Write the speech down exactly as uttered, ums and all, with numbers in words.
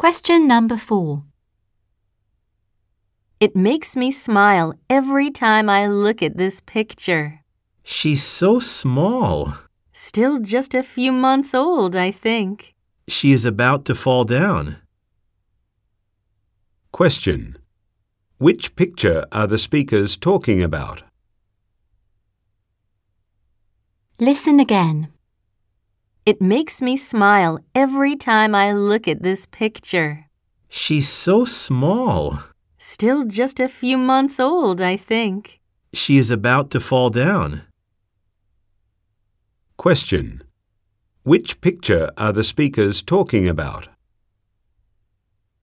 Question number four. It makes me smile every time I look at this picture. She's so small. Still just a few months old, I think. She is about to fall down. Question. Which picture are the speakers talking about? Listen again. It makes me smile every time I look at this picture. She's so small. Still just a few months old, I think. She is about to fall down. Question. Which picture are the speakers talking about?